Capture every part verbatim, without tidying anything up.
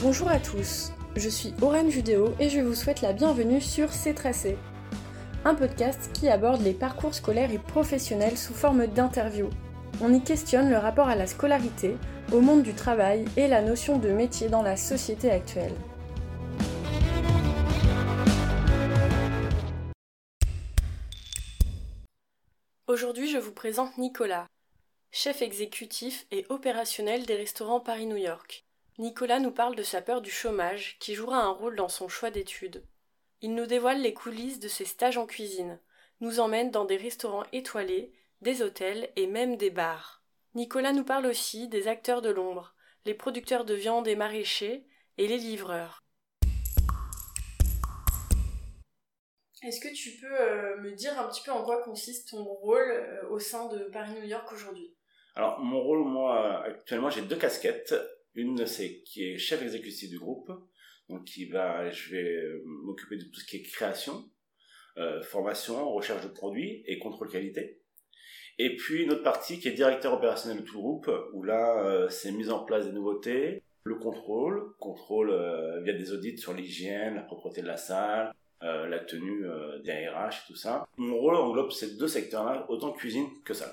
Bonjour à tous, je suis Aurane Judéo et je vous souhaite la bienvenue sur C'est Tracé, un podcast qui aborde les parcours scolaires et professionnels sous forme d'interviews. On y questionne le rapport à la scolarité, au monde du travail et la notion de métier dans la société actuelle. Aujourd'hui, je vous présente Nicolas, chef exécutif et opérationnel des restaurants Paris-New York. Nicolas nous parle de sa peur du chômage qui jouera un rôle dans son choix d'études. Il nous dévoile les coulisses de ses stages en cuisine, nous emmène dans des restaurants étoilés, des hôtels et même des bars. Nicolas nous parle aussi des acteurs de l'ombre, les producteurs de viande et maraîchers et les livreurs. Est-ce que tu peux euh, me dire un petit peu en quoi consiste ton rôle euh, au sein de Paris-New York aujourd'hui ? Alors, mon rôle, moi, actuellement, j'ai deux casquettes. Une, c'est qui est chef exécutif du groupe. Donc, qui va, je vais m'occuper de tout ce qui est création, euh, formation, recherche de produits et contrôle qualité. Et puis, une autre partie qui est directeur opérationnel de tout le groupe, où là, euh, c'est mise en place des nouveautés, le contrôle, contrôle euh, via des audits sur l'hygiène, la propreté de la salle, euh, la tenue euh, des R H et tout ça. Mon rôle englobe ces deux secteurs-là, autant cuisine que salle.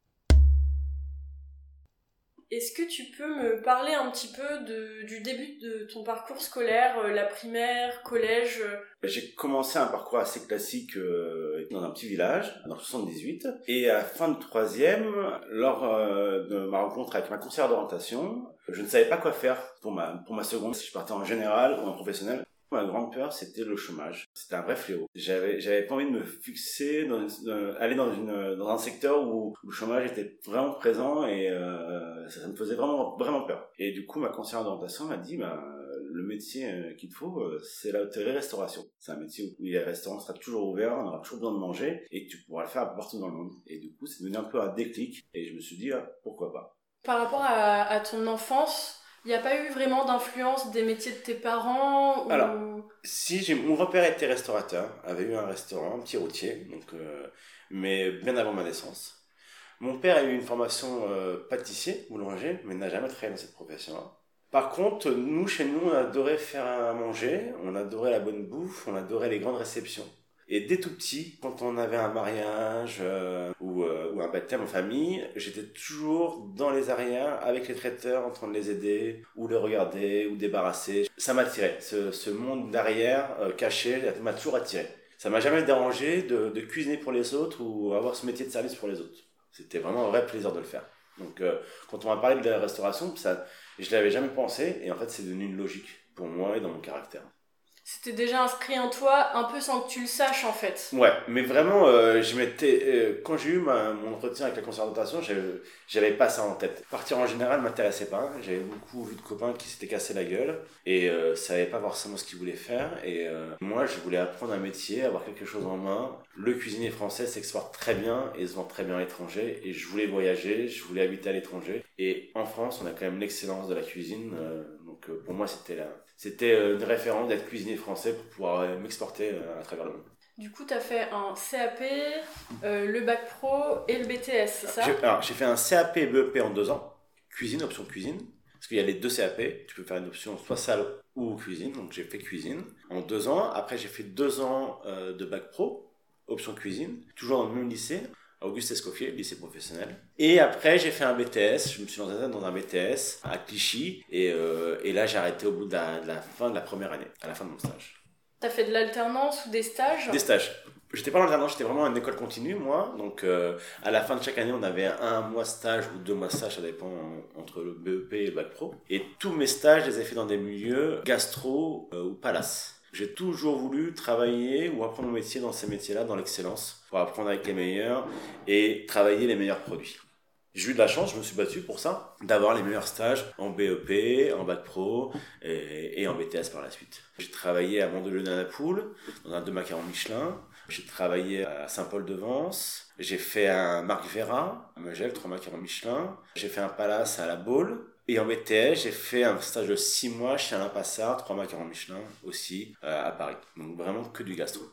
Est-ce que tu peux me parler un petit peu de, du début de ton parcours scolaire, euh, la primaire, collège euh... J'ai commencé un parcours assez classique euh, dans un petit village, dans le soixante-dix-huit. Et à la fin de troisième, lors euh, de ma rencontre avec ma conseillère d'orientation, je ne savais pas quoi faire pour ma, pour ma seconde, si je partais en général ou en professionnel. Ma grande peur, c'était le chômage. C'était un vrai fléau. J'avais, j'avais pas envie de me fixer, dans, euh, aller dans une, dans un secteur où le chômage était vraiment présent et euh, ça, ça me faisait vraiment, vraiment peur. Et du coup, ma conseillère d'orientation m'a dit, bah, le métier euh, qu'il te faut, euh, c'est l'hôtellerie-restauration. C'est un métier où les restaurants seront toujours ouverts, on aura toujours besoin de manger et tu pourras le faire partout dans le monde. Et du coup, c'est devenu un peu un déclic et je me suis dit, ah, pourquoi pas. Par rapport à, à ton enfance, il n'y a pas eu vraiment d'influence des métiers de tes parents ou... Alors, si, j'ai, mon grand-père était restaurateur, avait eu un restaurant, un petit routier, donc, euh, mais bien avant ma naissance. Mon père a eu une formation euh, pâtissier, boulanger, mais n'a jamais travaillé dans cette profession-là. Par contre, nous, chez nous, on adorait faire à manger, on adorait la bonne bouffe, on adorait les grandes réceptions. Et dès tout petit, quand on avait un mariage euh, ou, euh, ou un baptême en famille, j'étais toujours dans les arrières avec les traiteurs en train de les aider, ou les regarder, ou débarrasser. Ça m'attirait, ce, ce monde derrière, euh, caché, m'a toujours attiré. Ça m'a jamais dérangé de, de cuisiner pour les autres ou avoir ce métier de service pour les autres. C'était vraiment un vrai plaisir de le faire. Donc euh, quand on m'a parlé de la restauration, ça, je l'avais jamais pensé, et en fait c'est devenu une logique pour moi et dans mon caractère. C'était déjà inscrit en toi, un peu sans que tu le saches en fait. Ouais, mais vraiment, euh, je m'étais, euh, quand j'ai eu ma, mon entretien avec la conseillère d'orientation, j'avais, j'avais pas ça en tête. Partir en général m'intéressait pas. J'avais beaucoup vu de copains qui s'étaient cassés la gueule et euh, savaient pas forcément ce qu'ils voulaient faire. Et euh, moi, je voulais apprendre un métier, avoir quelque chose en main. Le cuisinier français s'exporte très bien et se vend très bien à l'étranger. Et je voulais voyager, je voulais habiter à l'étranger. Et en France, on a quand même l'excellence de la cuisine. Euh, donc euh, pour moi, c'était là. C'était une référence d'être cuisinier français pour pouvoir m'exporter à travers le monde. Du coup, tu as fait un C A P, euh, le bac pro et le B T S, c'est ça ? j'ai, Alors, j'ai fait un C A P et B E P en deux ans. Cuisine, option cuisine. Parce qu'il y a les deux C A P. Tu peux faire une option soit salle ou cuisine. Donc, j'ai fait cuisine en deux ans. Après, j'ai fait deux ans euh, de bac pro, option cuisine. Toujours dans le même lycée. Auguste Escoffier, lycée professionnel. Et après, j'ai fait un B T S. Je me suis lancé dans un B T S à Clichy. Et, euh, et là, j'ai arrêté au bout de la, de la fin de la première année, à la fin de mon stage. T'as fait de l'alternance ou des stages ? Des stages. J'étais pas en alternance, j'étais vraiment en école continue, moi. Donc, euh, à la fin de chaque année, on avait un mois stage ou deux mois stage, ça dépend entre le B E P et le bac pro. Et tous mes stages, je les ai fait dans des milieux gastro euh, ou palace. J'ai toujours voulu travailler ou apprendre mon métier dans ces métiers-là, dans l'excellence, pour apprendre avec les meilleurs et travailler les meilleurs produits. J'ai eu de la chance, je me suis battu pour ça, d'avoir les meilleurs stages en B E P, en bac pro et, et en B T S par la suite. J'ai travaillé à Mandelieu-Napoule, dans un deux macarons Michelin. J'ai travaillé à Saint-Paul-de-Vence. J'ai fait un Marc Vera, à Megève, trois macarons Michelin. J'ai fait un Palace à La Baule. Et en B T S, j'ai fait un stage de six mois chez Alain Passard, trois macarons Michelin aussi, euh, à Paris. Donc vraiment que du gastro.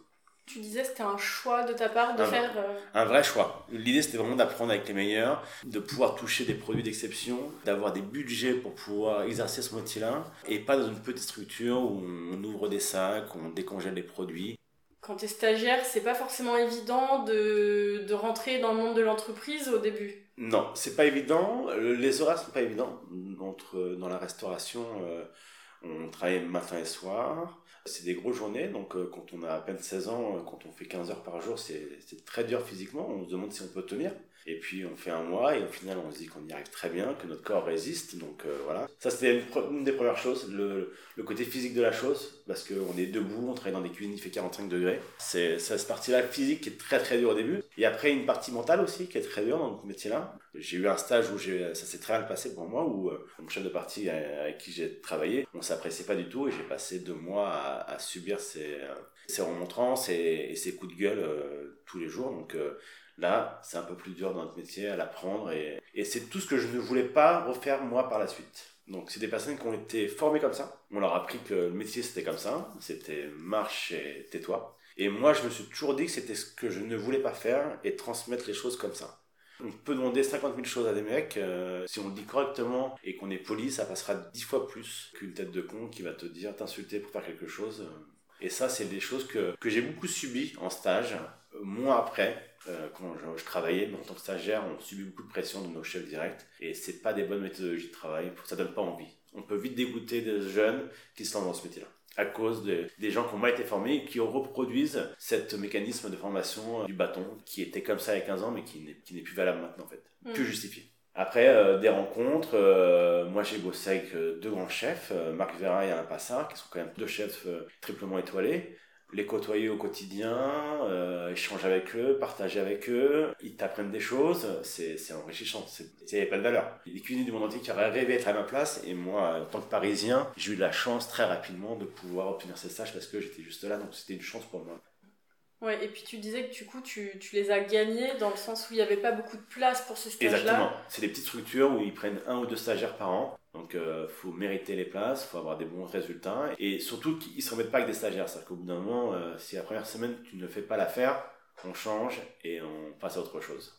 Tu disais que c'était un choix de ta part de un, faire... Euh... un vrai choix. L'idée, c'était vraiment d'apprendre avec les meilleurs, de pouvoir toucher des produits d'exception, d'avoir des budgets pour pouvoir exercer ce métier-là, et pas dans une petite structure où on ouvre des sacs, où on décongèle les produits. Quand tu es stagiaire, c'est pas forcément évident de, de rentrer dans le monde de l'entreprise au début. Non, c'est pas évident. Les horaires sont pas évidents. Entre, dans la restauration, euh, on travaille matin et soir. C'est des grosses journées, donc euh, quand on a à peine seize ans, euh, quand on fait quinze heures par jour, c'est, c'est très dur physiquement. On se demande si on peut tenir. Et puis on fait un mois et au final on se dit qu'on y arrive très bien, que notre corps résiste. Donc euh, voilà. Ça c'était une, une des premières choses, le, le côté physique de la chose, parce qu'on est debout, on travaille dans des cuisines, il fait quarante-cinq degrés. C'est, c'est cette partie-là physique qui est très très dure au début. Et après une partie mentale aussi qui est très dure dans ce métier-là. J'ai eu un stage où j'ai, ça s'est très mal passé pour moi, où euh, mon chef de partie avec qui j'ai travaillé, on s'appréciait pas du tout et j'ai passé deux mois à, à subir ces, ces remontrances et, et ces coups de gueule euh, tous les jours. Donc euh, là, c'est un peu plus dur dans notre métier à l'apprendre et, et c'est tout ce que je ne voulais pas refaire moi par la suite. Donc c'est des personnes qui ont été formées comme ça. On leur a appris que le métier c'était comme ça, c'était marche et tais-toi. Et moi, je me suis toujours dit que c'était ce que je ne voulais pas faire et transmettre les choses comme ça. On peut demander cinquante mille choses à des mecs, euh, si on le dit correctement et qu'on est poli, ça passera dix fois plus qu'une tête de con qui va te dire, t'insulter pour faire quelque chose. Et ça, c'est des choses que, que j'ai beaucoup subies en stage. Moi après, euh, quand je, je travaillais, mais en tant que stagiaire, on subit beaucoup de pression de nos chefs directs et c'est pas des bonnes méthodologies de travail, ça donne pas envie. On peut vite dégoûter des jeunes qui se lancent dans ce métier-là, à cause de, des gens qui ont mal été formés et qui reproduisent ce mécanisme de formation du bâton qui était comme ça il y a quinze ans mais qui n'est, qui n'est plus valable maintenant en fait, mmh. plus justifié. Après, euh, des rencontres, euh, moi j'ai bossé avec euh, deux grands chefs, euh, Marc Vera et Alain Passard, qui sont quand même deux chefs euh, triplement étoilés. Les côtoyer au quotidien, euh, échanger avec eux, partager avec eux, ils t'apprennent des choses, c'est, c'est enrichissant, il n'y avait pas de valeur. Il y a des cuisiniers du monde entier qui auraient rêvé d'être à ma place, et moi, en tant que Parisien, j'ai eu la chance très rapidement de pouvoir obtenir ces stages parce que j'étais juste là, donc c'était une chance pour moi. Ouais, et puis tu disais que du coup, tu, tu les as gagnés dans le sens où il n'y avait pas beaucoup de place pour ce stage-là. Exactement. C'est des petites structures où ils prennent un ou deux stagiaires par an. Donc, il euh, faut mériter les places, il faut avoir des bons résultats. Et surtout qu'ils ne se remettent pas avec des stagiaires. C'est-à-dire qu'au bout d'un moment, euh, si la première semaine, tu ne fais pas l'affaire, on change et on passe à autre chose.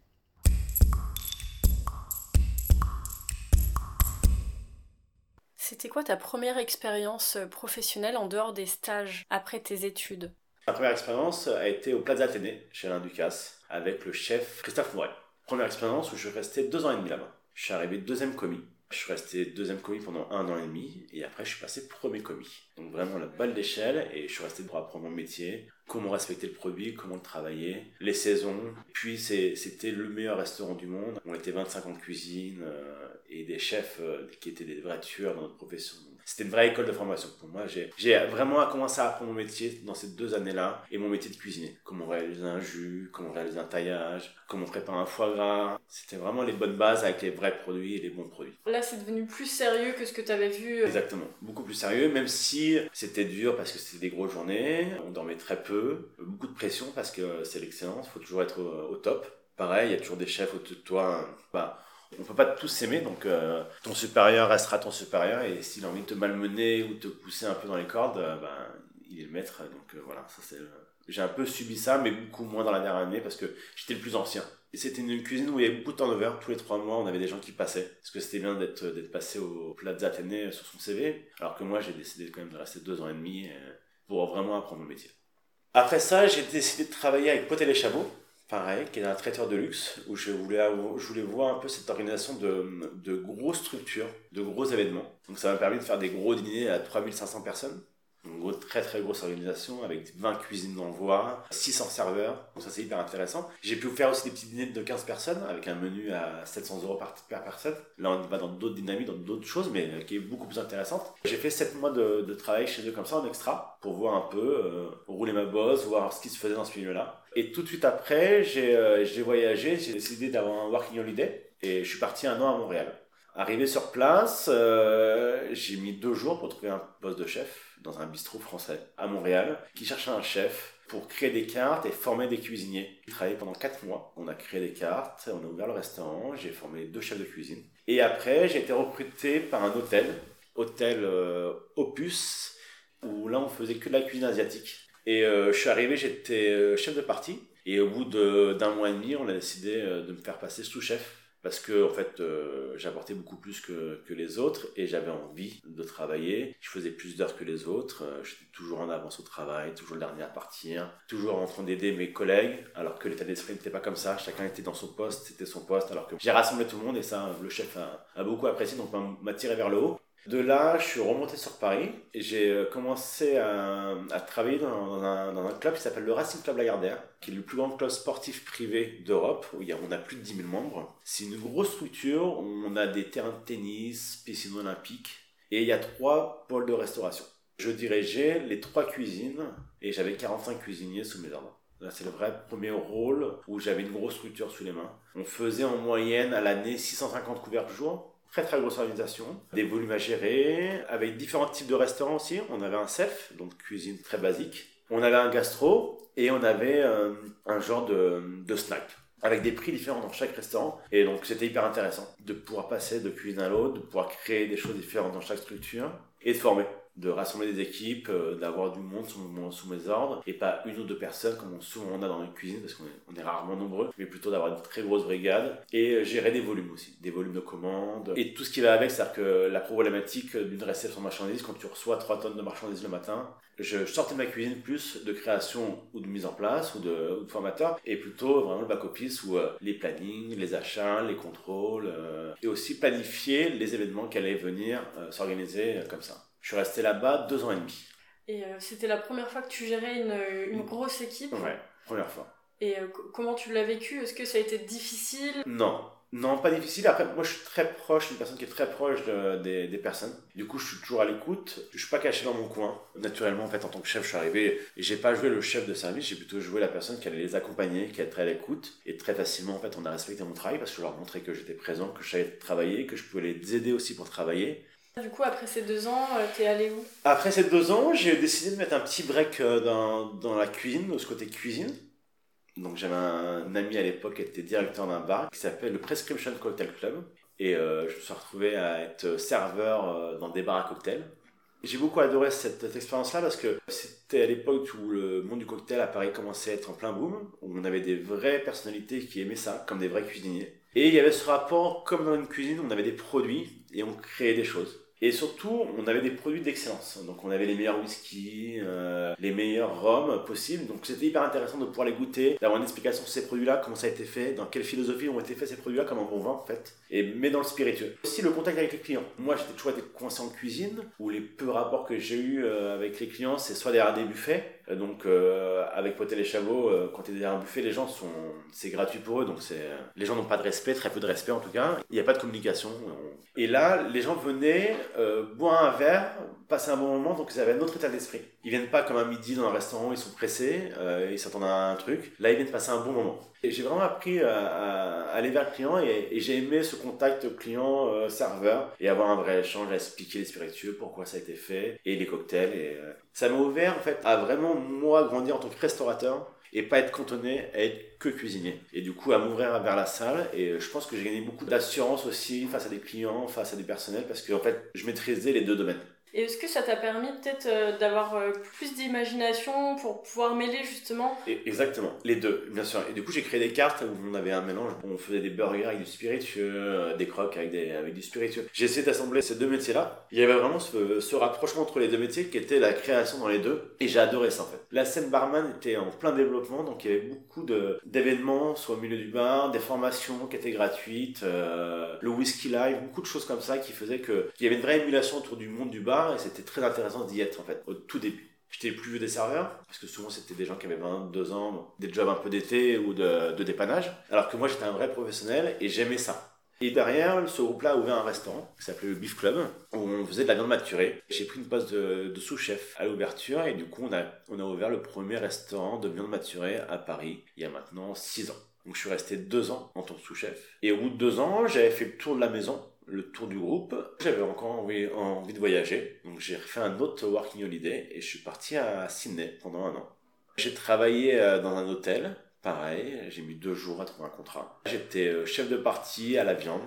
C'était quoi ta première expérience professionnelle en dehors des stages après tes études ? Ma première expérience a été au Plaza Athénée, chez Alain Ducasse, avec le chef Christophe Mouret. Première expérience où je suis resté deux ans et demi là-bas. Je suis arrivé deuxième commis. Je suis resté deuxième commis pendant un an et demi, et après je suis passé premier commis. Donc vraiment la balle d'échelle, et je suis resté pour apprendre mon métier, comment respecter le produit, comment le travailler, les saisons. Puis c'est, c'était le meilleur restaurant du monde. On était vingt-cinq ans de cuisine, euh, et des chefs euh, qui étaient des vrais tueurs dans notre profession. C'était une vraie école de formation pour moi. J'ai, j'ai vraiment commencé à apprendre mon métier dans ces deux années-là, et mon métier de cuisinier. Comment réaliser un jus, comment réaliser un taillage, comment préparer un foie gras. C'était vraiment les bonnes bases avec les vrais produits et les bons produits. Là, c'est devenu plus sérieux que ce que tu avais vu. Exactement, beaucoup plus sérieux, même si c'était dur parce que c'était des grosses journées, on dormait très peu, beaucoup de pression parce que c'est l'excellence, il faut toujours être au, au top. Pareil, il y a toujours des chefs au-dessus de toi, bah, on peut pas tous s'aimer, donc euh, ton supérieur restera ton supérieur, et s'il a envie de te malmener ou de te pousser un peu dans les cordes, euh, bah, il est le maître, donc euh, voilà, ça c'est... J'ai un peu subi ça, mais beaucoup moins dans la dernière année parce que j'étais le plus ancien. Et c'était une cuisine où il y avait beaucoup de turnover. Tous les trois mois, on avait des gens qui passaient. Parce que c'était bien d'être, d'être passé au Plaza Athénée sur son C V. Alors que moi, j'ai décidé quand même de rester deux ans et demi pour vraiment apprendre mon métier. Après ça, j'ai décidé de travailler avec Potel et Chabot, pareil, qui est un traiteur de luxe, où je voulais, je voulais voir un peu cette organisation de, de grosses structures, de gros événements. Donc ça m'a permis de faire des gros dîners à trois mille cinq cents personnes. Une gros, très très grosse organisation avec vingt cuisines d'envoi, six cents serveurs, donc ça c'est hyper intéressant. J'ai pu faire aussi des petits dîners de quinze personnes avec un menu à sept cents euros par, par personne. Là on va dans d'autres dynamiques, dans d'autres choses, mais qui est beaucoup plus intéressante. J'ai fait sept mois de, de travail chez eux comme ça en extra pour voir un peu, euh, rouler ma bosse, voir ce qui se faisait dans ce milieu-là. Et tout de suite après, j'ai, euh, j'ai voyagé, j'ai décidé d'avoir un working holiday et je suis parti un an à Montréal. Arrivé sur place, euh, j'ai mis deux jours pour trouver un poste de chef dans un bistrot français à Montréal qui cherchait un chef pour créer des cartes et former des cuisiniers. J'ai travaillé pendant quatre mois. On a créé des cartes, on a ouvert le restaurant, j'ai formé deux chefs de cuisine. Et après, j'ai été recruté par un hôtel, hôtel euh, Opus, où là on faisait que de la cuisine asiatique. Et euh, je suis arrivé, j'étais euh, chef de partie. Et au bout de, d'un mois et demi, on a décidé euh, de me faire passer sous-chef. Parce que, en fait, euh, j'apportais beaucoup plus que, que les autres et j'avais envie de travailler. Je faisais plus d'heures que les autres. Euh, j'étais toujours en avance au travail, toujours le dernier à partir, toujours en train d'aider mes collègues, alors que l'état d'esprit n'était pas comme ça. Chacun était dans son poste, c'était son poste, alors que j'ai rassemblé tout le monde et ça, le chef a, a beaucoup apprécié, donc m'a, m'a tiré vers le haut. De là, je suis remonté sur Paris et j'ai euh, commencé à, à travailler dans, dans, un, dans un club qui s'appelle le Racing Club Lagardère, qui est le plus grand club sportif privé d'Europe, où il y a, on a plus de dix mille membres. C'est une grosse structure, on a des terrains de tennis, piscine olympique, et il y a trois pôles de restauration. Je dirigeais les trois cuisines et j'avais quarante-cinq cuisiniers sous mes ordres. Là, c'est le vrai premier rôle où j'avais une grosse structure sous les mains. On faisait en moyenne à l'année six cent cinquante couverts par jour. Très très grosse organisation, des volumes à gérer, avec différents types de restaurants aussi. On avait un self, donc cuisine très basique. On avait un gastro et on avait euh, un genre de, de snack, avec des prix différents dans chaque restaurant. Et donc c'était hyper intéressant de pouvoir passer de cuisine à l'autre, de pouvoir créer des choses différentes dans chaque structure et de former, de rassembler des équipes, euh, d'avoir du monde sous, sous mes ordres et pas une ou deux personnes comme on, souvent on a dans une cuisine parce qu'on est, on est rarement nombreux, mais plutôt d'avoir une très grosse brigade et euh, gérer des volumes aussi, des volumes de commandes et tout ce qui va avec, c'est-à-dire que la problématique d'une réception de marchandises, quand tu reçois trois tonnes de marchandises le matin, je sortais de ma cuisine plus de création ou de mise en place ou de, ou de formateur et plutôt vraiment le back-office où euh, les plannings, les achats, les contrôles euh, et aussi planifier les événements qui allaient venir euh, s'organiser euh, comme ça. Je suis resté là-bas deux ans et demi. Et euh, c'était la première fois que tu gérais une, une grosse équipe? Ouais, première fois. Et euh, comment tu l'as vécu? Est-ce que ça a été difficile? Non, non, pas difficile. Après, moi, je suis très proche, une personne qui est très proche de, des, des personnes. Du coup, je suis toujours à l'écoute. Je suis pas caché dans mon coin. Naturellement, en fait, en tant que chef, je suis arrivé et j'ai pas joué le chef de service. J'ai plutôt joué la personne qui allait les accompagner, qui allait être à l'écoute. Et très facilement, en fait, on a respecté mon travail parce que je leur montrais que j'étais présent, que je savais travailler, que je pouvais les aider aussi pour travailler. Du coup, après ces deux ans, euh, t'es allé où? Après ces deux ans, j'ai décidé de mettre un petit break euh, dans, dans la cuisine, de ce côté cuisine. Donc j'avais un ami à l'époque qui était directeur d'un bar qui s'appelle le Prescription Cocktail Club. Et euh, je me suis retrouvé à être serveur euh, dans des bars à cocktails. J'ai beaucoup adoré cette, cette expérience-là parce que c'était à l'époque où le monde du cocktail à Paris commençait à être en plein boom, où on avait des vraies personnalités qui aimaient ça, comme des vrais cuisiniers. Et il y avait ce rapport, comme dans une cuisine, on avait des produits et on créait des choses. Et surtout, on avait des produits d'excellence. Donc on avait les meilleurs whisky, euh, les meilleurs rhums possibles. Donc c'était hyper intéressant de pouvoir les goûter, d'avoir une explication sur ces produits-là, comment ça a été fait, dans quelle philosophie ont été faits ces produits-là, comme un bon vin en fait. Et, mais dans le spiritueux. Aussi le contact avec les clients. Moi j'étais toujours été coincé en cuisine, où les peu rapports que j'ai eu euh, avec les clients, c'est soit derrière des buffets. Euh, donc euh, avec Potel et Chabot, euh, quand tu es derrière un buffet, les gens sont, c'est gratuit pour eux. Donc c'est, les gens n'ont pas de respect, très peu de respect en tout cas. Il n'y a pas de communication. Et là, les gens venaient euh, boire un verre, passer un bon moment, donc ils avaient un autre état d'esprit. Ils viennent pas comme un midi dans un restaurant, ils sont pressés, euh, ils s'attendent à un truc. Là, ils viennent passer un bon moment. Et j'ai vraiment appris à, à aller vers le client et, et j'ai aimé ce contact client-serveur et avoir un vrai échange, à expliquer les spiritueux, pourquoi ça a été fait, et les cocktails. Et, euh, ça m'a ouvert en fait à vraiment moi grandir en tant que restaurateur et pas être cantonné à être que cuisinier. Et du coup, à m'ouvrir vers la salle. Et je pense que j'ai gagné beaucoup d'assurance aussi face à des clients, face à des personnels, parce que en fait, je maîtrisais les deux domaines. Et est-ce que ça t'a permis peut-être euh, d'avoir euh, plus d'imagination pour pouvoir mêler justement? Et exactement, les deux, bien sûr. Et du coup, j'ai créé des cartes où on avait un mélange. On faisait des burgers avec du spiritueux, euh, des croques avec, des, avec du spiritueux. J'ai essayé d'assembler ces deux métiers-là. Il y avait vraiment ce, ce rapprochement entre les deux métiers qui était la création dans les deux. Et j'ai adoré ça en fait. La scène barman était en plein développement, donc il y avait beaucoup de, d'événements, soit au milieu du bar, des formations qui étaient gratuites, euh, le whisky live, beaucoup de choses comme ça qui faisaient que, qu'il y avait une vraie émulation autour du monde du bar. Et c'était très intéressant d'y être en fait, au tout début. J'étais le plus vieux des serveurs, parce que souvent c'était des gens qui avaient vingt-deux ans, des jobs un peu d'été ou de, de dépannage, alors que moi j'étais un vrai professionnel et j'aimais ça. Et derrière, ce groupe-là a ouvert un restaurant qui s'appelait le Beef Club, où on faisait de la viande maturée. J'ai pris une poste de, de sous-chef à l'ouverture et du coup on a, on a ouvert le premier restaurant de viande maturée à Paris, il y a maintenant six ans. Donc je suis resté deux ans en tant que sous-chef. Et au bout de deux ans, j'avais fait le tour de la maison, le tour du groupe. J'avais encore envie, envie de voyager, donc j'ai fait un autre working holiday et je suis parti à Sydney pendant un an. J'ai travaillé dans un hôtel, pareil, j'ai mis deux jours à trouver un contrat. J'étais chef de partie à la viande.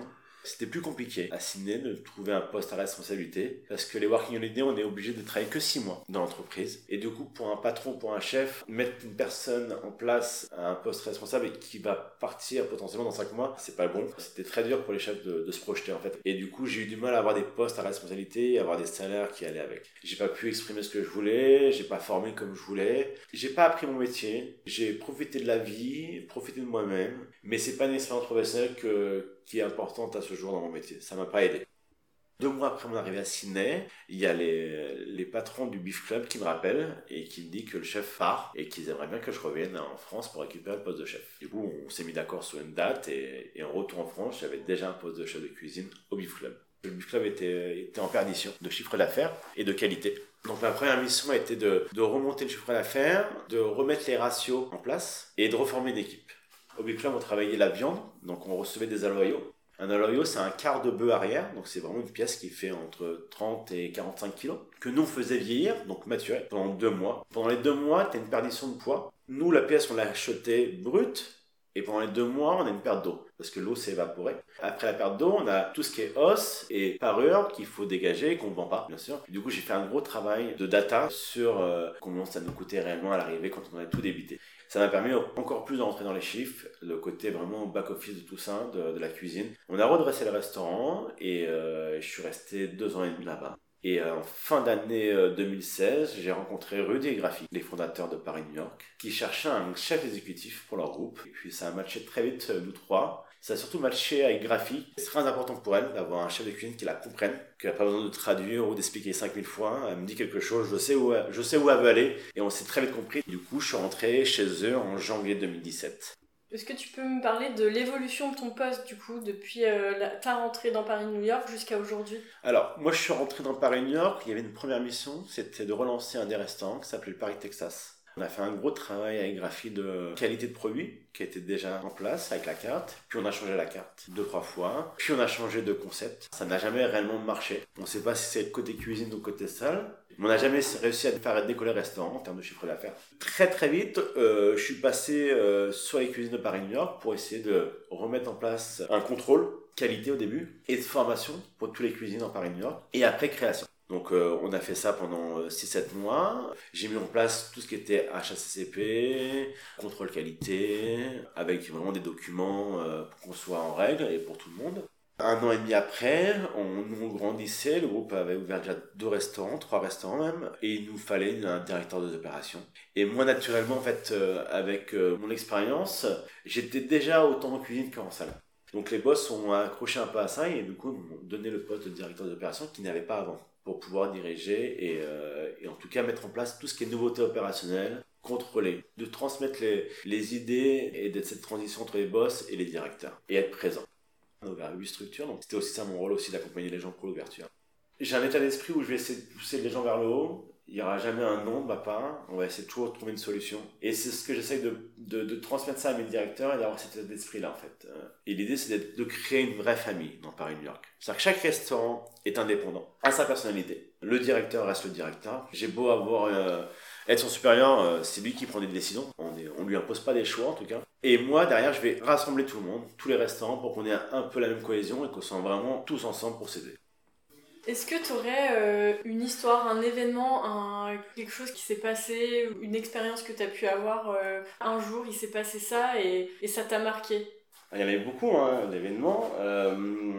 C'était plus compliqué à Sydney de trouver un poste à responsabilité parce que les working holiday, on est obligé de travailler que six mois dans l'entreprise. Et du coup, pour un patron, pour un chef, mettre une personne en place à un poste responsable et qui va partir potentiellement dans cinq mois, c'est pas bon. C'était très dur pour les chefs de, de se projeter en fait. Et du coup, j'ai eu du mal à avoir des postes à responsabilité et à avoir des salaires qui allaient avec. J'ai pas pu exprimer ce que je voulais, j'ai pas formé comme je voulais, j'ai pas appris mon métier, j'ai profité de la vie, profité de moi-même, mais c'est pas une expérience professionnelle que qui est importante à ce jour dans mon métier. Ça m'a pas aidé. Deux mois après mon arrivée à Sydney, il y a les, les patrons du Beef Club qui me rappellent et qui me disent que le chef part et qu'ils aimeraient bien que je revienne en France pour récupérer le poste de chef. Du coup, on s'est mis d'accord sur une date et, et en retour en France, j'avais déjà un poste de chef de cuisine au Beef Club. Le Beef Club était, était en perdition de chiffre d'affaires et de qualité. Donc ma première mission a été de, de remonter le chiffre d'affaires, de remettre les ratios en place et de reformer l'équipe. Au Beef Club, on travaillait la viande, donc on recevait des aloyaux. Un aloyau, c'est un quart de bœuf arrière, donc c'est vraiment une pièce qui fait entre trente et quarante-cinq kilos, que nous on faisait vieillir, donc maturer, pendant deux mois. Pendant les deux mois, tu as une perdition de poids. Nous, la pièce, on l'a achetée brute, et pendant les deux mois, on a une perte d'eau, parce que l'eau s'est évaporée. Après la perte d'eau, on a tout ce qui est os et parure qu'il faut dégager et qu'on ne vend pas, bien sûr. Du coup, j'ai fait un gros travail de data sur euh, combien ça nous coûtait réellement à l'arrivée quand on a tout débité. Ça m'a permis encore plus de rentrer dans les chiffres, le côté vraiment back-office de tout ça, de, de la cuisine. On a redressé le restaurant et euh, je suis resté deux ans et demi là-bas. Et euh, en fin d'année euh, deux mille seize, j'ai rencontré Rudy et Grafi, les fondateurs de Paris-New York, qui cherchaient un chef exécutif pour leur groupe. Et puis ça a matché très vite, euh, nous trois. Ça a surtout matché avec Grafi. C'est très important pour elle d'avoir un chef de cuisine qui la comprenne, qui n'a pas besoin de traduire ou d'expliquer cinq mille fois. Elle me dit quelque chose, je sais où elle, je sais où elle veut aller, et on s'est très vite compris. Du coup, je suis rentré chez eux en janvier deux mille dix-sept. Est-ce que tu peux me parler de l'évolution de ton poste, du coup, depuis euh, la, ta rentrée dans Paris-New York jusqu'à aujourd'hui? Alors, moi, je suis rentré dans Paris-New York. Il y avait une première mission, c'était de relancer un des restaurants qui s'appelait le Paris Texas. On a fait un gros travail avec Grafi de qualité de produit qui était déjà en place avec la carte. Puis on a changé la carte deux, trois fois. Puis on a changé de concept. Ça n'a jamais réellement marché. On ne sait pas si c'est le côté cuisine ou le côté salle. Mais on n'a jamais réussi à faire décoller le restaurant en termes de chiffre d'affaires. Très très vite, euh, je suis passé euh, sur les cuisines de Paris-New York pour essayer de remettre en place un contrôle qualité au début et de formation pour toutes les cuisines en Paris-New York. Et après création. Donc euh, on a fait ça pendant six sept mois. J'ai mis en place tout ce qui était H A C C P, contrôle qualité, avec vraiment des documents euh, pour qu'on soit en règle et pour tout le monde. Un an et demi après, on, on grandissait, le groupe avait ouvert déjà deux restaurants, trois restaurants même, et il nous fallait un directeur des opérations. Et moi naturellement, en fait, euh, avec euh, mon expérience, j'étais déjà autant en cuisine qu'en salle. Donc les boss ont accroché un peu à ça et du coup m'ont donné le poste de directeur des opérations qu'ils n'avaient pas avant, pour pouvoir diriger et, euh, et en tout cas mettre en place tout ce qui est nouveauté opérationnelle, contrôler, de transmettre les, les idées et d'être cette transition entre les boss et les directeurs et être présent. On a ouvert huit structures, donc c'était aussi ça mon rôle aussi d'accompagner les gens pour l'ouverture. J'ai un état d'esprit où je vais essayer de pousser les gens vers le haut. Il n'y aura jamais un non de ma part, on va essayer de toujours trouver une solution. Et c'est ce que j'essaye de, de, de transmettre ça à mes directeurs et d'avoir cet état d'esprit-là en fait. Et l'idée c'est d'être, de créer une vraie famille dans Paris-New York. C'est-à-dire que chaque restaurant est indépendant, a sa personnalité. Le directeur reste le directeur. J'ai beau avoir... Euh, être son supérieur, euh, c'est lui qui prend des décisions. On ne lui impose pas des choix en tout cas. Et moi derrière je vais rassembler tout le monde, tous les restaurants pour qu'on ait un peu la même cohésion et qu'on soit vraiment tous ensemble pour s'aider. Est-ce que tu aurais euh, une histoire, un événement, un, quelque chose qui s'est passé, une expérience que tu as pu avoir, euh, un jour il s'est passé ça et, et ça t'a marqué? Il y en avait beaucoup hein, d'événements. Euh,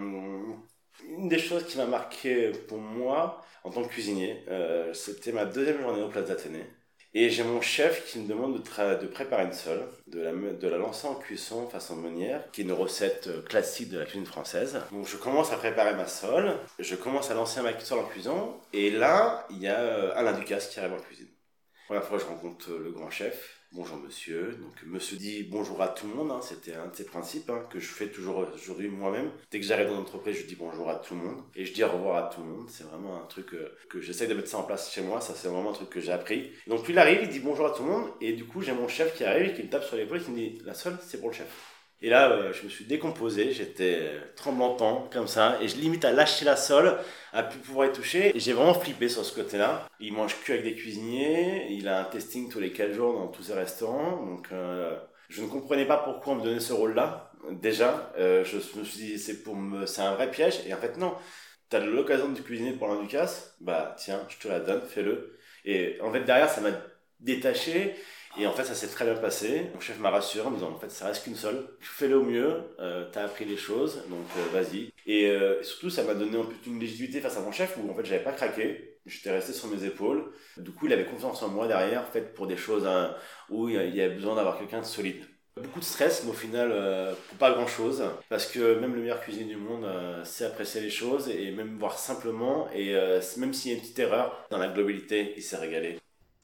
une des choses qui m'a marqué pour moi en tant que cuisinier, euh, c'était ma deuxième journée au Plaza Athénée. Et j'ai mon chef qui me demande de, tra- de préparer une sole, de la, de la lancer en cuisson façon meunière, qui est une recette classique de la cuisine française. Donc je commence à préparer ma sole, je commence à lancer ma sole en cuisson, et là, il y a Alain Ducasse qui arrive en cuisine. Première fois, je rencontre le grand chef. Bonjour monsieur. Donc monsieur dit bonjour à tout le monde, hein. C'était un de ses principes hein, que je fais toujours aujourd'hui moi-même. Dès que j'arrive dans l'entreprise, je dis bonjour à tout le monde et je dis au revoir à tout le monde. C'est vraiment un truc euh, que j'essaye de mettre ça en place chez moi. Ça c'est vraiment un truc que j'ai appris. Donc lui il arrive, il dit bonjour à tout le monde et du coup j'ai mon chef qui arrive et qui me tape sur l'épaule et qui me dit la sole c'est pour le chef. Et là, euh, je me suis décomposé, j'étais tremblantant, comme ça, et je limite à lâcher la sole, à plus pouvoir y toucher. Et j'ai vraiment flippé sur ce côté-là. Il mange que avec des cuisiniers, il a un testing tous les quatre jours dans tous ses restaurants, donc euh, je ne comprenais pas pourquoi on me donnait ce rôle-là, déjà, euh, je me suis dit, c'est pour me... c'est un vrai piège. Et en fait, non. T'as l'occasion de cuisiner pour l'un du casse, bah tiens, je te la donne, fais-le. Et en fait, derrière, ça m'a détaché. Et en fait, ça s'est très bien passé. Mon chef m'a rassuré en me disant, en fait, ça reste qu'une seule. Fais-le au mieux, euh, t'as appris les choses, donc euh, vas-y. Et euh, surtout, ça m'a donné un peu une légitimité face à mon chef où en fait, j'avais pas craqué. J'étais resté sur mes épaules. Du coup, il avait confiance en moi derrière, en fait, pour des choses hein, où il y a besoin d'avoir quelqu'un de solide. Beaucoup de stress, mais au final, euh, pour pas grand chose. Parce que même le meilleur cuisinier du monde euh, sait apprécier les choses et même voir simplement. Et euh, même s'il y a une petite erreur, dans la globalité, il s'est régalé.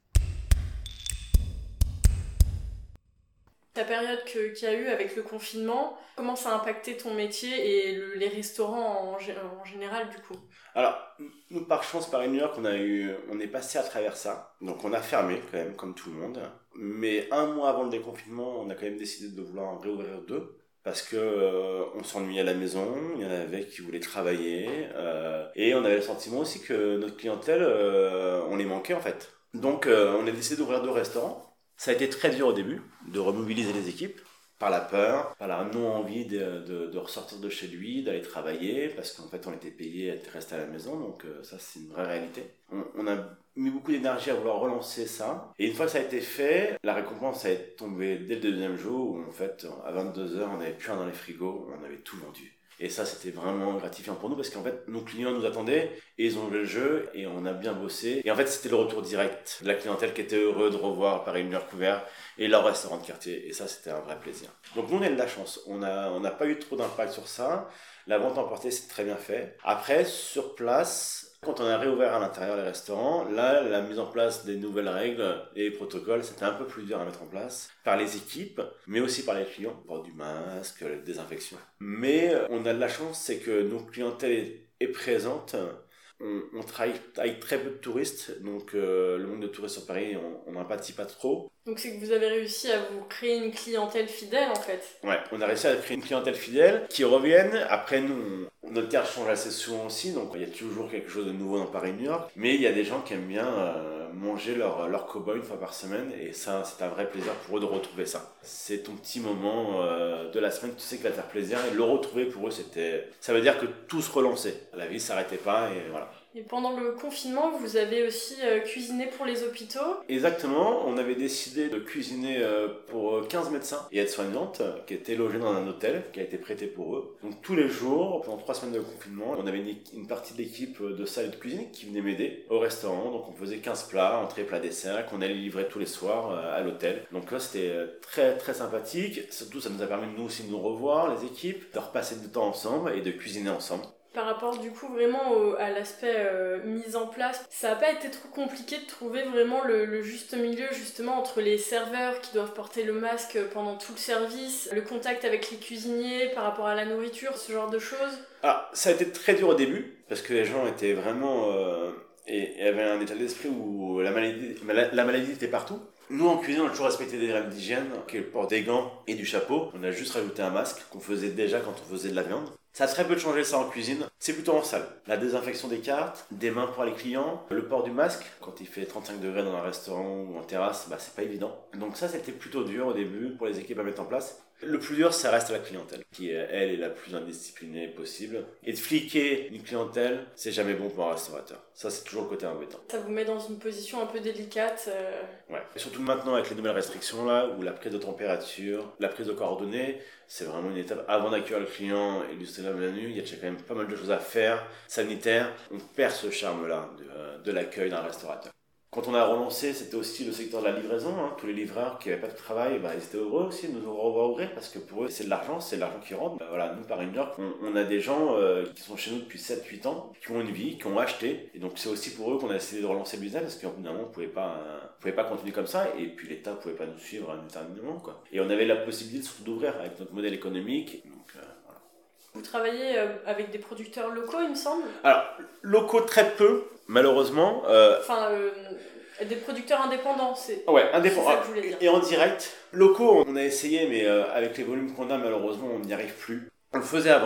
Ta période que- qu'il y a eu avec le confinement, comment ça a impacté ton métier et le- les restaurants en, gé- en général du coup? Alors, nous, par chance, Paris New York, on a eu, on est passé à travers ça. Donc, on a fermé quand même, comme tout le monde. Mais un mois avant le déconfinement, on a quand même décidé de vouloir en réouvrir deux. Parce que euh, on s'ennuyait à la maison, il y en avait qui voulaient travailler, euh, et on avait le sentiment aussi que notre clientèle, euh, on les manquait en fait. Donc, euh, on a décidé d'ouvrir deux restaurants. Ça a été très dur au début, de remobiliser les équipes, par la peur, par la non-envie de, de, de ressortir de chez lui, d'aller travailler, parce qu'en fait on était payé à être resté à la maison, donc euh, ça c'est une vraie réalité. On, on a mis beaucoup d'énergie à vouloir relancer ça, et une fois que ça a été fait, la récompense a tombé dès le deuxième jour, où en fait à vingt-deux heures on n'avait plus rien dans les frigos, on avait tout vendu. Et ça, c'était vraiment gratifiant pour nous parce qu'en fait, nos clients nous attendaient et ils ont joué le jeu et on a bien bossé. Et en fait, c'était le retour direct de la clientèle qui était heureux de revoir Paris New York couvert et leur restaurant de quartier. Et ça, c'était un vrai plaisir. Donc nous, on a eu de la chance. On n'a on n'a pas eu trop d'impact sur ça. La vente emportée, c'est très bien fait. Après, sur place, quand on a réouvert à l'intérieur les restaurants, là, la mise en place des nouvelles règles et protocoles, c'était un peu plus dur à mettre en place par les équipes, mais aussi par les clients, pour du masque, la désinfection. Mais on a de la chance, c'est que notre clientèle est, est présente. On, on travaille avec très peu de touristes, donc euh, le nombre de touristes sur Paris, on n'en pâtit pas trop. Donc c'est que vous avez réussi à vous créer une clientèle fidèle en fait. Ouais, on a réussi à créer une clientèle fidèle qui reviennent. Après, nous, on, notre carte change assez souvent aussi, donc il y a toujours quelque chose de nouveau dans Paris New York. Mais il y a des gens qui aiment bien euh, manger leur, leur cow-boy une fois par semaine, et ça, c'est un vrai plaisir pour eux de retrouver ça. C'est ton petit moment euh, de la semaine, tu sais qu'il va te faire plaisir, et le retrouver pour eux, c'était. Ça veut dire que tout se relançait. La vie s'arrêtait pas, et voilà. Et pendant le confinement, vous avez aussi euh, cuisiné pour les hôpitaux. Exactement, on avait décidé de cuisiner euh, pour quinze médecins et aides-soignantes euh, qui étaient logés dans un hôtel qui a été prêté pour eux. Donc tous les jours, pendant trois semaines de confinement, on avait une, une partie de l'équipe de salle de cuisine qui venait m'aider au restaurant. Donc on faisait quinze plats, entrées, plats, desserts, qu'on allait livrer tous les soirs euh, à l'hôtel. Donc là c'était très très sympathique. Surtout ça nous a permis de nous aussi de nous revoir, les équipes, de repasser du temps ensemble et de cuisiner ensemble. Par rapport du coup vraiment au, à l'aspect euh, mise en place, ça n'a pas été trop compliqué de trouver vraiment le, le juste milieu justement entre les serveurs qui doivent porter le masque pendant tout le service, le contact avec les cuisiniers par rapport à la nourriture, ce genre de choses. Alors ça a été très dur au début parce que les gens étaient vraiment euh, et, et avaient un état d'esprit où la maladie, la maladie était partout. Nous en cuisine on a toujours respecté des règles d'hygiène, qui est le port des gants et du chapeau. On a juste rajouté un masque qu'on faisait déjà quand on faisait de la viande. Ça a très peu changé ça en cuisine, c'est plutôt en salle. La désinfection des cartes, des mains pour les clients, le port du masque, quand il fait trente-cinq degrés dans un restaurant ou en terrasse, bah c'est pas évident. Donc ça c'était plutôt dur au début pour les équipes à mettre en place. Le plus dur ça reste la clientèle, qui elle est la plus indisciplinée possible. Et de fliquer une clientèle, c'est jamais bon pour un restaurateur. Ça c'est toujours le côté embêtant. Ça vous met dans une position un peu délicate. Euh... Ouais. Et surtout maintenant avec les nouvelles restrictions là, où la prise de température, la prise de coordonnées, c'est vraiment une étape avant d'accueillir le client et lui souhaiter la bienvenue. Il y a déjà quand même pas mal de choses à faire, sanitaires. On perd ce charme-là de, de l'accueil d'un restaurateur. Quand on a relancé, c'était aussi le secteur de la livraison. Hein. Tous les livreurs qui n'avaient pas de travail, bah, ils étaient heureux aussi de nous revoir ouvrir parce que pour eux, c'est de l'argent, c'est de l'argent qui rentre. Bah, voilà, nous, Paris New York, on, on a des gens euh, qui sont chez nous depuis sept huit ans, qui ont une vie, qui ont acheté. Et donc, c'est aussi pour eux qu'on a essayé de relancer le business parce qu'au bout d'un moment, on ne pouvait pas, euh, pouvait pas continuer comme ça. Et puis, l'État ne pouvait pas nous suivre indéterminément, quoi. Et on avait la possibilité surtout d'ouvrir avec notre modèle économique. Donc, euh, voilà. Vous travaillez euh, avec des producteurs locaux, il me semble. Alors, locaux très peu, malheureusement. Euh, enfin, euh, des producteurs indépendants, c'est ouais, indépendants. ça que je voulais dire. Et en direct, locaux, on a essayé, mais euh, avec les volumes qu'on a, malheureusement, on n'y arrive plus. On le faisait avant,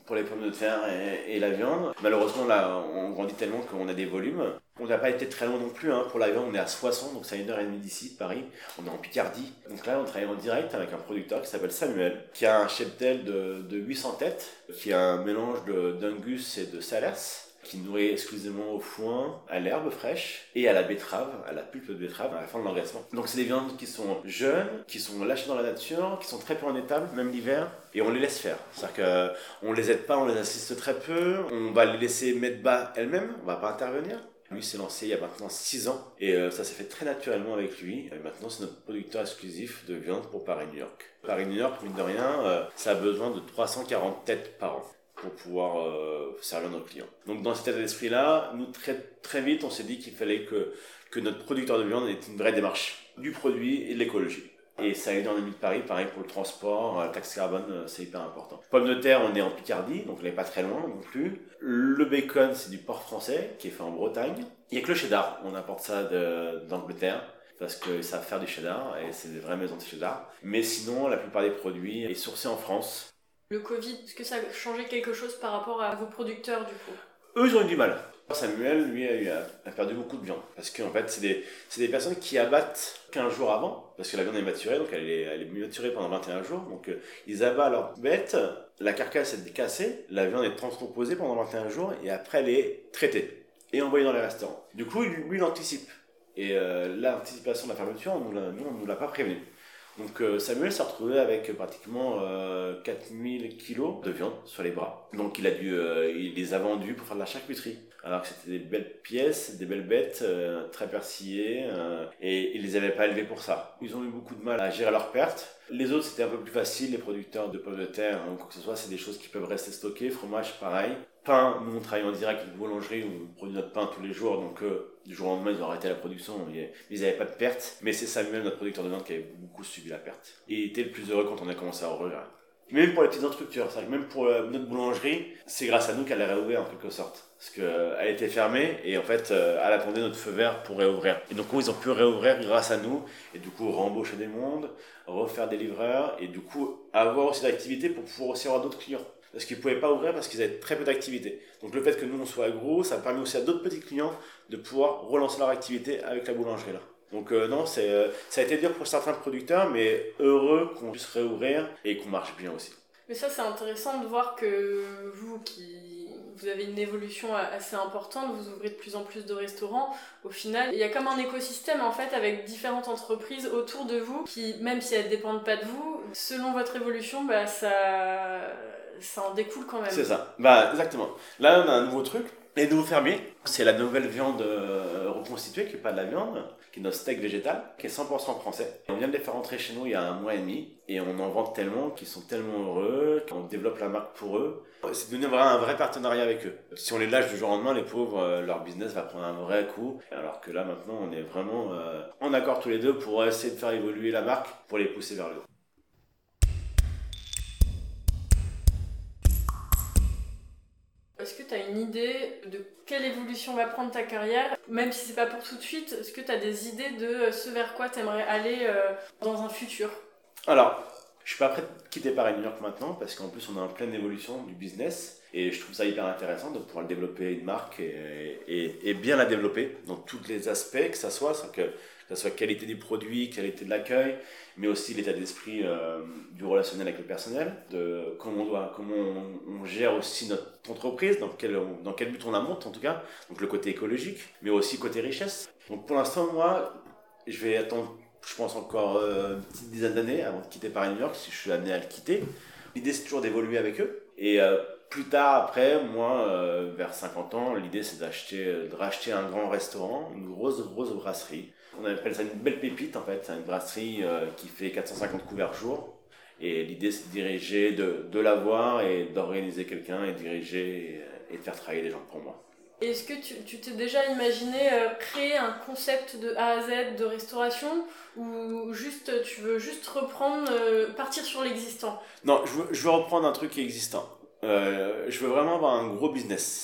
pour les pommes de terre et, et la viande. Malheureusement, là, on grandit tellement qu'on a des volumes. On n'a pas été très loin non plus, hein. Pour la viande, on est à Soissons, donc c'est à une heure trente d'ici, de Paris. On est en Picardie. Donc là, on travaille en direct avec un producteur qui s'appelle Samuel, qui a un cheptel de, de huit cents têtes, qui a un mélange de, d'Angus et de Salers, qui nourrit exclusivement au foin, à l'herbe fraîche et à la betterave, à la pulpe de betterave à la fin de l'engraissement. Donc c'est des viandes qui sont jeunes, qui sont lâchées dans la nature, qui sont très peu en étable, même l'hiver, et on les laisse faire. C'est-à-dire qu'on ne les aide pas, on les assiste très peu, on va les laisser mettre bas elles-mêmes, on ne va pas intervenir. Lui s'est lancé il y a maintenant six ans et euh, ça s'est fait très naturellement avec lui. Et maintenant c'est notre producteur exclusif de viande pour Paris-New York. Paris-New York, mine de rien, euh, ça a besoin de trois cent quarante têtes par an pour pouvoir euh, servir nos clients. Donc dans cet état d'esprit-là, nous très, très vite on s'est dit qu'il fallait que, que notre producteur de viande ait une vraie démarche du produit et de l'écologie. Et ça a aidé en ami de Paris, pareil pour le transport, la taxe carbone, c'est hyper important. Pommes de terre, on est en Picardie, donc on n'est pas très loin non plus. Le bacon, c'est du porc français, qui est fait en Bretagne. Il n'y a que le cheddar, on importe ça de, d'Angleterre, parce qu'ils savent faire du cheddar, et c'est des vraies maisons de cheddar. Mais sinon, la plupart des produits est sourcé en France. Le Covid, est-ce que ça a changé quelque chose par rapport à vos producteurs du coup ? Eux, ils ont eu du mal. Samuel, lui, a, eu, a perdu beaucoup de viande. Parce qu'en fait, c'est des, c'est des personnes qui abattent quinze jours avant, parce que la viande est maturée, donc elle est, elle est maturée pendant vingt et un jours. Donc euh, ils abattent leur bête, la carcasse est cassée, la viande est transcomposée pendant vingt et un jours, et après elle est traitée et envoyée dans les restaurants. Du coup, lui, il anticipe. Et euh, l'anticipation de la fermeture, on nous, nous on ne nous l'a pas prévenu. Donc euh, Samuel s'est retrouvé avec pratiquement euh, quatre mille kilos de viande sur les bras. Donc il a dû, euh, il les a vendus pour faire de la charcuterie. Alors que c'était des belles pièces, des belles bêtes, euh, très persillées, euh, et ils les avaient pas élevées pour ça. Ils ont eu beaucoup de mal à gérer leurs pertes. Les autres, c'était un peu plus facile, les producteurs de pommes de terre, hein, ou quoi que ce soit, c'est des choses qui peuvent rester stockées. Fromage, pareil. Pain, nous on travaille en direct avec une boulangerie où on produit notre pain tous les jours, donc euh, du jour au lendemain ils ont arrêté la production, ils n'avaient pas de perte. Mais c'est Samuel, notre producteur de viande, qui avait beaucoup subi la perte. Et il était le plus heureux quand on a commencé à ouvrir. Même pour les petites structures, c'est vrai que même pour euh, notre boulangerie, c'est grâce à nous qu'elle a réouvert en quelque sorte. Parce qu'elle euh, était fermée et en fait, euh, elle attendait notre feu vert pour réouvrir. Et donc, ils ont pu réouvrir grâce à nous et du coup, rembaucher des mondes, refaire des livreurs et du coup, avoir aussi d'activités pour pouvoir aussi avoir d'autres clients. Parce qu'ils ne pouvaient pas ouvrir parce qu'ils avaient très peu d'activité. Donc, le fait que nous, on soit gros, ça permet aussi à d'autres petits clients de pouvoir relancer leur activité avec la boulangerie là. Donc euh, non, c'est, euh, ça a été dur pour certains producteurs, mais heureux qu'on puisse réouvrir et qu'on marche bien aussi. Mais ça, c'est intéressant de voir que vous, qui vous avez une évolution assez importante, vous ouvrez de plus en plus de restaurants. Au final, il y a comme un écosystème en fait avec différentes entreprises autour de vous qui, même si elles ne dépendent pas de vous, selon votre évolution, bah, ça, ça en découle quand même. C'est ça, bah, exactement. Là, on a un nouveau truc. Les nouveaux fermiers, c'est la nouvelle viande euh, reconstituée, qui n'est pas de la viande, qui est notre steak végétal, qui est cent pour cent français. On vient de les faire rentrer chez nous il y a un mois et demi, et on en vend tellement qu'ils sont tellement heureux, qu'on développe la marque pour eux. C'est devenu vraiment un vrai partenariat avec eux. Si on les lâche du jour au lendemain, les pauvres, euh, leur business va prendre un vrai coup. Alors que là, maintenant, on est vraiment euh, en accord tous les deux pour essayer de faire évoluer la marque, pour les pousser vers le haut. Est-ce que tu as une idée de quelle évolution va prendre ta carrière ? Même si c'est pas pour tout de suite, est-ce que tu as des idées de ce vers quoi tu aimerais aller euh, dans un futur ? Alors, je suis pas prêt de quitter Paris-New York maintenant parce qu'en plus on est en pleine évolution du business et je trouve ça hyper intéressant de pouvoir développer une marque et, et, et bien la développer dans tous les aspects, que ça soit, que, que ça soit qualité des produits, qualité de l'accueil, mais aussi l'état d'esprit euh, du relationnel avec le personnel, de comment on doit, comment on, on gère aussi notre entreprise, dans quel, dans quel but on la monte en tout cas, donc le côté écologique, mais aussi côté richesse. Donc pour l'instant, moi, je vais attendre, je pense encore euh, une petite dizaine d'années avant de quitter Paris-New York, si je suis amené à le quitter. L'idée c'est toujours d'évoluer avec eux, et euh, plus tard, après, moi, euh, vers cinquante ans, l'idée c'est d'acheter, de racheter un grand restaurant, une grosse, grosse brasserie. On appelle ça une belle pépite en fait, c'est une brasserie euh, qui fait quatre cent cinquante couverts jour. Et l'idée c'est de diriger, de, de l'avoir et d'organiser quelqu'un et de diriger et, et de faire travailler des gens pour moi. Est-ce que tu, tu t'es déjà imaginé euh, créer un concept de A à Z de restauration ou juste tu veux juste reprendre, euh, partir sur l'existant ? Non, je veux, je veux reprendre un truc qui est existant. Euh, je veux vraiment avoir un gros business.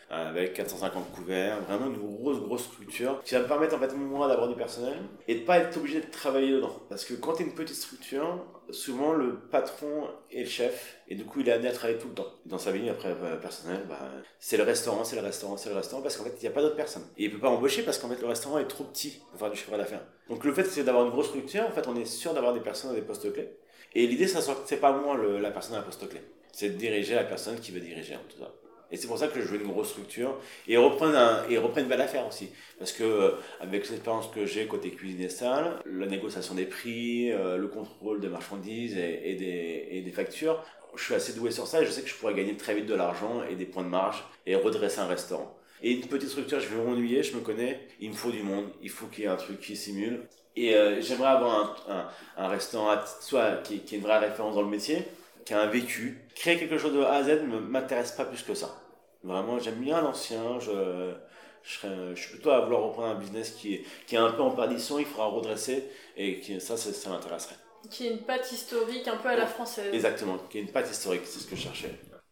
avec quatre cent cinquante couverts, vraiment une grosse grosse structure qui va me permettre en fait moi d'avoir du personnel et de pas être obligé de travailler dedans. Parce que quand tu es une petite structure, souvent le patron est le chef et du coup il est amené à travailler tout le temps. Dans sa vie après euh, personnelle, bah, c'est le restaurant, c'est le restaurant, c'est le restaurant parce qu'en fait il n'y a pas d'autres personnes. Et il peut pas embaucher parce qu'en fait le restaurant est trop petit pour faire du chiffre d'affaires. Donc le fait c'est d'avoir une grosse structure, en fait on est sûr d'avoir des personnes à des postes clés. Et l'idée ça c'est pas moi le, la personne à un poste clé, c'est de diriger la personne qui veut diriger en tout ça. Et c'est pour ça que je veux une grosse structure et reprendre, un, et reprendre une belle affaire aussi. Parce que euh, avec l'expérience que j'ai côté cuisine et salle, la négociation des prix, euh, le contrôle des marchandises et, et, des, et des factures, je suis assez doué sur ça et je sais que je pourrais gagner très vite de l'argent et des points de marge et redresser un restaurant. Et une petite structure, je vais m'ennuyer, je me connais, il me faut du monde, il faut qu'il y ait un truc qui simule. Et euh, j'aimerais avoir un, un, un restaurant soit qui, qui est une vraie référence dans le métier, qui a un vécu. Créer quelque chose de A à Z ne m'intéresse pas plus que ça. Vraiment, j'aime bien l'ancien, je, je, serais, je suis plutôt à vouloir reprendre un business qui est, qui est un peu en perdition, il faudra redresser, et qui, ça, ça, ça m'intéresserait. Qui est une pâte historique, un peu à la française. Exactement, qui est une pâte historique, c'est ce que je cherchais.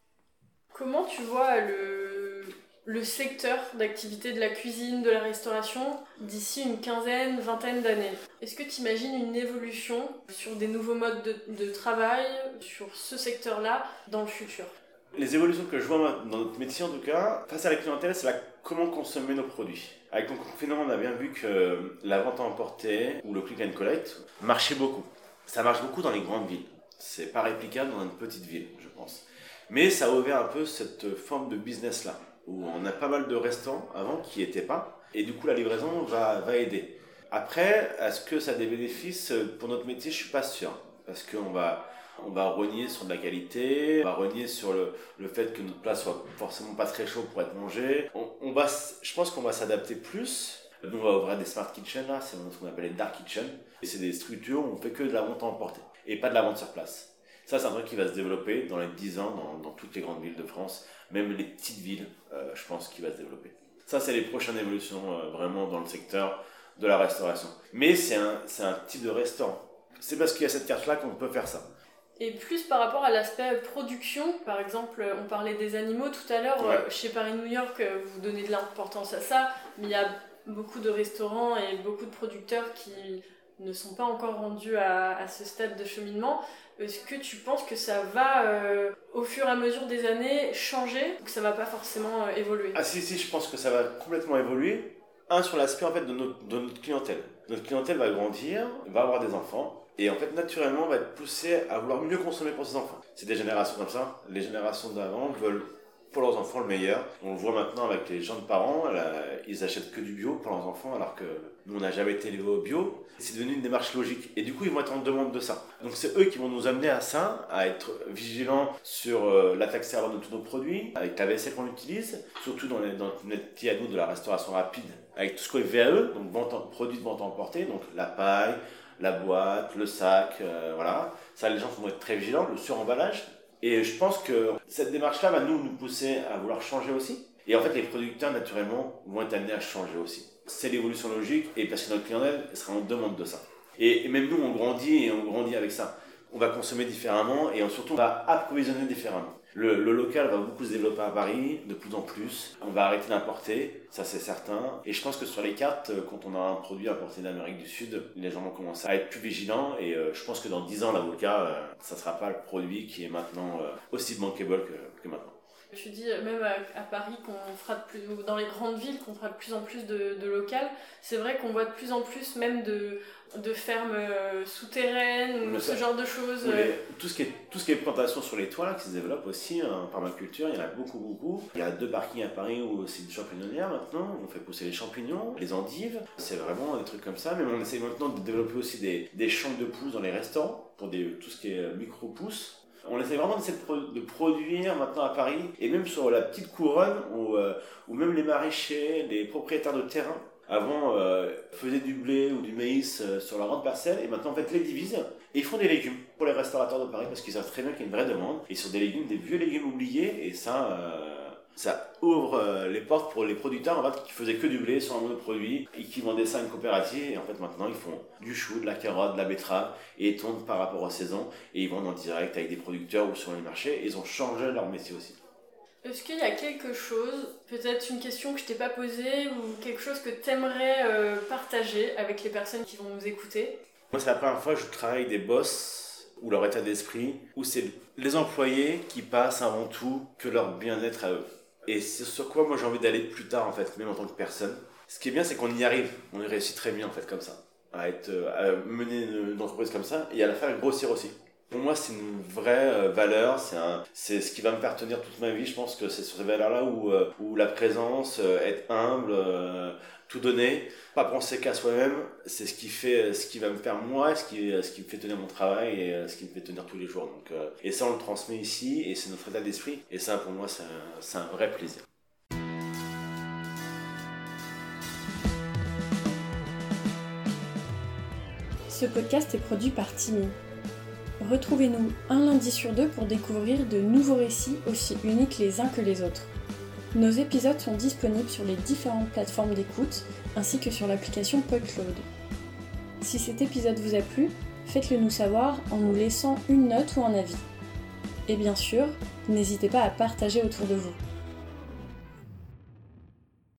Comment tu vois le, le secteur d'activité de la cuisine, de la restauration, d'ici une quinzaine, vingtaine d'années? Est-ce que tu imagines une évolution sur des nouveaux modes de, de travail, sur ce secteur-là, dans le futur? Les évolutions que je vois dans notre métier en tout cas, face à la clientèle, c'est la, comment consommer nos produits. Avec le confinement, on a bien vu que la vente à emporter ou le click and collect marchait beaucoup. Ça marche beaucoup dans les grandes villes. C'est pas réplicable dans une petite ville, je pense. Mais ça a ouvert un peu cette forme de business-là, où on a pas mal de restaurants avant qui n'y étaient pas, et du coup la livraison va, va aider. Après, est-ce que ça a des bénéfices pour notre métier? Je suis pas sûr, parce qu'on va... On va rogner sur de la qualité, on va rogner sur le, le fait que notre plat soit forcément pas très chaud pour être mangé. On, on va, je pense qu'on va s'adapter plus. Nous, on va ouvrir des smart kitchen, là, c'est ce qu'on appelle les dark kitchen. Et c'est des structures où on fait que de la vente à emporter et pas de la vente sur place. Ça, c'est un truc qui va se développer dans les dix ans dans, dans toutes les grandes villes de France, même les petites villes, euh, je pense, qui va se développer. Ça, c'est les prochaines évolutions euh, vraiment dans le secteur de la restauration. Mais c'est un, c'est un type de restaurant. C'est parce qu'il y a cette carte-là qu'on peut faire ça. Et plus par rapport à l'aspect production, par exemple, on parlait des animaux tout à l'heure, ouais. Chez Paris New York, vous donnez de l'importance à ça, mais il y a beaucoup de restaurants et beaucoup de producteurs qui ne sont pas encore rendus à, à ce stade de cheminement. Est-ce que tu penses que ça va, euh, au fur et à mesure des années, changer ou que ça va pas forcément euh, évoluer? Ah si, si, je pense que ça va complètement évoluer. Un, sur l'aspect en fait, de, notre, de notre clientèle. Notre clientèle va grandir, va avoir des enfants. Et en fait, naturellement, on va être poussé à vouloir mieux consommer pour ses enfants. C'est des générations comme ça. Les générations d'avant veulent pour leurs enfants le meilleur. On le voit maintenant avec les jeunes parents, là, ils achètent que du bio pour leurs enfants, alors que nous, on n'a jamais été élevés au bio. C'est devenu une démarche logique. Et du coup, ils vont être en demande de ça. Donc, c'est eux qui vont nous amener à ça, à être vigilants sur euh, la taxe carbone de tous nos produits, avec la vaisselle qu'on utilise, surtout dans, les, dans notre métier à nous de la restauration rapide, avec tout ce qu'on est V A E, donc vente en, produits de vente emportée, donc la paille, la boîte, le sac, euh, voilà. Ça, les gens vont être très vigilants, le suremballage. Et je pense que cette démarche-là va nous, nous pousser à vouloir changer aussi. Et en fait, les producteurs, naturellement, vont être amenés à changer aussi. C'est l'évolution logique, et parce que notre clientèle sera en demande de ça. Et, et même nous, on grandit, et on grandit avec ça. On va consommer différemment, et surtout, on va approvisionner différemment. Le, le local va beaucoup se développer à Paris, de plus en plus. On va arrêter d'importer, ça c'est certain. Et je pense que sur les cartes, quand on a un produit importé d'Amérique du Sud, les gens vont commencer à être plus vigilants. Et euh, je pense que dans dix ans, l'avocat, euh, ça ne sera pas le produit qui est maintenant euh, aussi bankable que, que maintenant. Tu dis même à, à Paris qu'on fera de plus, dans les grandes villes qu'on fera de plus en plus de, de locales. C'est vrai qu'on voit de plus en plus même de, de fermes euh, souterraines ou ce genre de choses. Oui, euh... tout, ce qui est, tout ce qui est plantation sur les toits là, qui se développe aussi en permaculture, il y en a beaucoup beaucoup. Il y a deux parkings à Paris où c'est une champignonnière maintenant, on fait pousser les champignons, les endives, c'est vraiment des trucs comme ça. Mais on essaie maintenant de développer aussi des, des champs de pousses dans les restaurants pour des, tout ce qui est micro-pousses. On essaie vraiment de, de produire maintenant à Paris, et même sur la petite couronne, où, euh, où même les maraîchers, les propriétaires de terrain, avant euh, faisaient du blé ou du maïs euh, sur leur grande parcelle, et maintenant en fait les divisent, et ils font des légumes pour les restaurateurs de Paris, parce qu'ils savent très bien qu'il y a une vraie demande, et sur des légumes, des vieux légumes oubliés, et ça... Euh, ça ouvre euh, les portes pour les producteurs en fait, qui faisaient que du blé sur un monoproduit et qui vendaient ça à une coopérative. Et en fait, maintenant, ils font du chou, de la carotte, de la betterave et ils tournent par rapport aux saisons et ils vendent en direct avec des producteurs ou sur les marchés. Et ils ont changé leur métier aussi. Est-ce qu'il y a quelque chose, peut-être une question que je t'ai pas posée ou quelque chose que t'aimerais euh, partager avec les personnes qui vont nous écouter? Moi, c'est la première fois que je travaille avec des boss ou leur état d'esprit, où c'est les employés qui passent avant tout que leur bien-être à eux. Et c'est sur quoi moi j'ai envie d'aller plus tard en fait, même en tant que personne. Ce qui est bien, c'est qu'on y arrive, on y réussit très bien en fait comme ça, à, être, à mener une entreprise comme ça et à la faire grossir aussi. Pour moi, c'est une vraie euh, valeur, c'est, un, c'est ce qui va me faire tenir toute ma vie. Je pense que c'est sur ces valeurs-là où, euh, où la présence, euh, être humble, euh, tout donner, pas penser qu'à soi-même, c'est ce qui fait, ce qui va me faire moi, ce qui, ce qui me fait tenir mon travail et euh, ce qui me fait tenir tous les jours. Donc, euh, et ça, on le transmet ici et c'est notre état d'esprit. Et ça, pour moi, c'est un, c'est un vrai plaisir. Ce podcast est produit par Timmy. Retrouvez-nous un lundi sur deux pour découvrir de nouveaux récits aussi uniques les uns que les autres. Nos épisodes sont disponibles sur les différentes plateformes d'écoute ainsi que sur l'application PodCloud. Si cet épisode vous a plu, faites-le nous savoir en nous laissant une note ou un avis. Et bien sûr, n'hésitez pas à partager autour de vous.